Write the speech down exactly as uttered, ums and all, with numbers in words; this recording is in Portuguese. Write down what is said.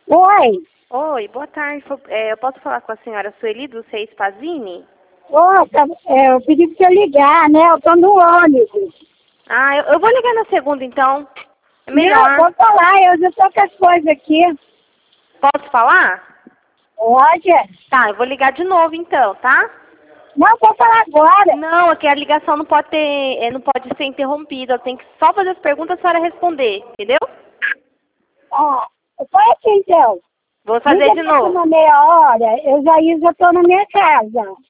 Oi. Oi, boa tarde. Fo- é, eu posso falar com a senhora Sueli do C E I Spazini? Ô, tá- é, eu pedi pra você ligar, né? Eu tô no ônibus. Ah, eu, eu vou ligar na segunda então. É Não, melhor. pode falar, eu já tô com as coisas aqui. Posso falar? Pode? Tá, eu vou ligar de novo então, tá? Não, pode falar agora. Não, é que a ligação não pode ter, é, não pode ser interrompida. Eu tenho que só fazer as perguntas e a senhora responder, entendeu? Ah, foi aqui então. Vou fazer Liga de daqui novo. uma meia hora, eu já, já tô na minha casa.